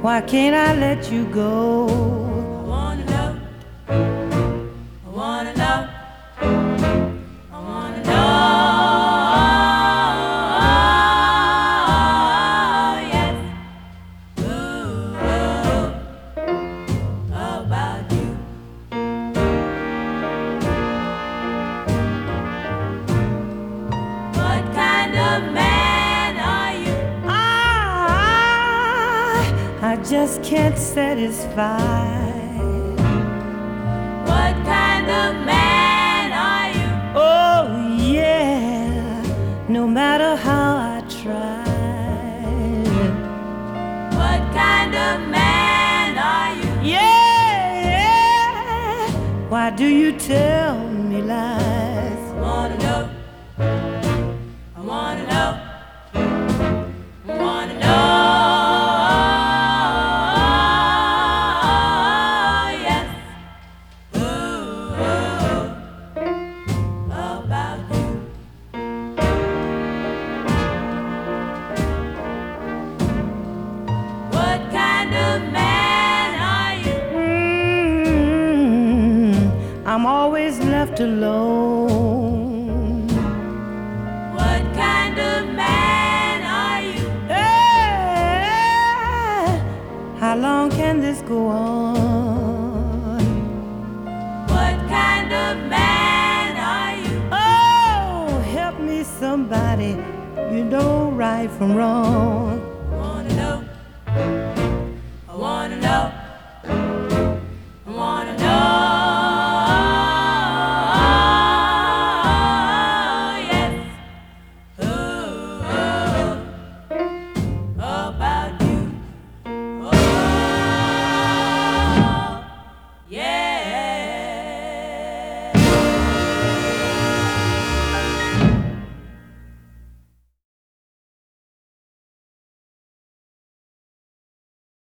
Why can't I let you go? I wanna know, I wanna know, I wanna know, yes, ooh, about you. What kind of man are you? I just can't satisfy. What kind of man are you? Oh yeah, no matter how I try. What kind of man are you? Yeah, why do you tell me lies? I wanna know, I wanna know, I wanna know, yes, ooh, about you. What kind of man are you? I'm always left alone. What kind of man are you? Hey, how long can this go on? What kind of man are you? Oh, help me somebody, you know right from wrong.